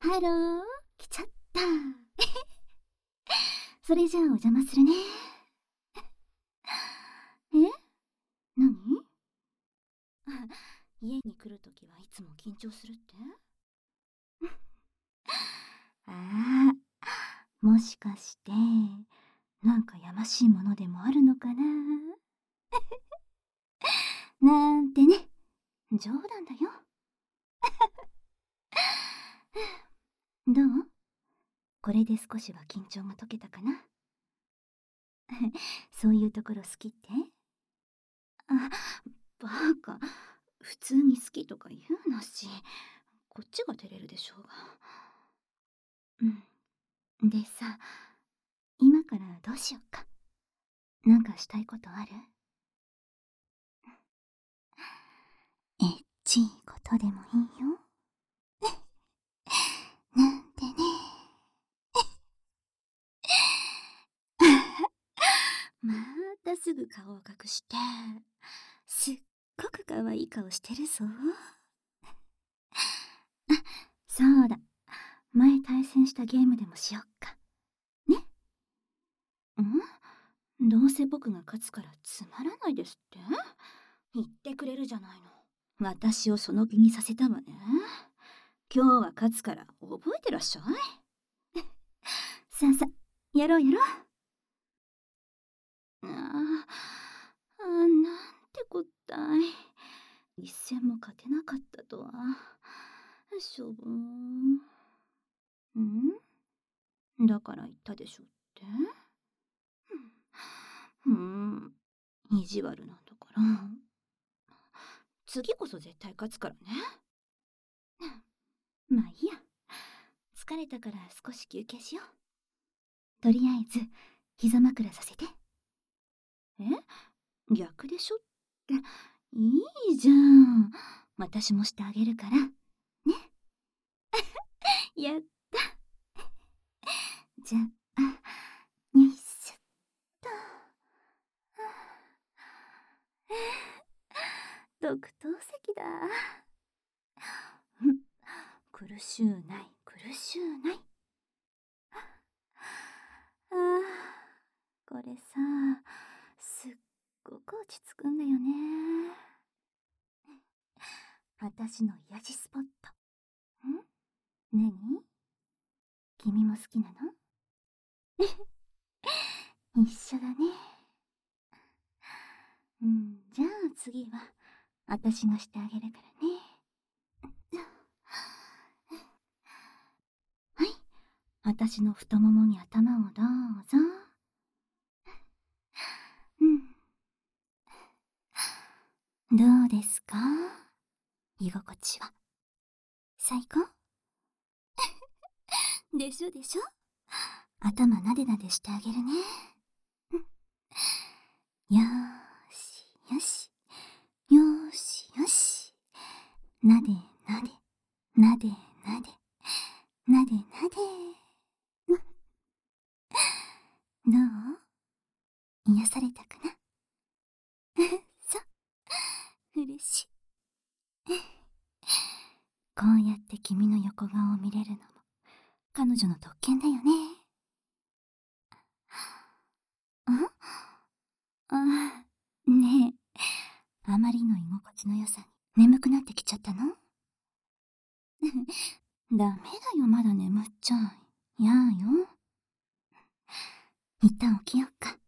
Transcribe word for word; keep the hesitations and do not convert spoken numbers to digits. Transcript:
ハロー、来ちゃった。それじゃあお邪魔するね。え？何？家に来るときはいつも緊張するって？ああ、もしかして、なんかやましいものでもあるのかな？なんてね、冗談だよ。どう？これで少しは緊張が解けたかな？そういうところ好きって？あ、バカ。普通に好きとか言うなし。こっちが照れるでしょうが。うん。でさ、今からどうしよっか。なんかしたいことある？エッチいことでもいいよ。なんてね。またすぐ顔を隠して、すっごく可愛い顔してるぞ。あ、そうだ。前対戦したゲームでもしよっか。ね？ん？どうせ僕が勝つからつまらないですって？言ってくれるじゃないの。私をその気にさせたわね。今日は勝つから覚えてらっしゃい。さあさあ、やろうやろう。ああ、ああ、なんてこったい。一戦も勝てなかったとは。しょぼーん。ん？だから言ったでしょって？うん、意地悪なんだから。次こそ絶対勝つからね。まあいいや。疲れたから少し休憩しよう。とりあえず、膝枕させて。え？逆でしょって。いいじゃん。私もしてあげるから。ね。やった。じゃあ、よいしょっと。特等席だ。苦しゅうない、苦しゅうない。ああ、これさ、すっごく落ち着くんだよね。私の癒しスポット。ん？何？君も好きなの？一緒だね。うん、じゃあ次は、私がしてあげるからね。はい、私の太ももに頭をどうぞ。うん。どうですか？居心地は。最高？でしょでしょ？頭なでなでしてあげるね。よーしよし。よーしよし。なでなで。なでなで。なでなで。どう？癒されたかな？そう。嬉しい。こうやって君の横顔を見れるのも彼女の特権だよね。ああ、ねえ、あまりの居心地の良さに眠くなってきちゃったの？ダメだよ、まだ眠っちゃい。やーよ。一旦起きよっか。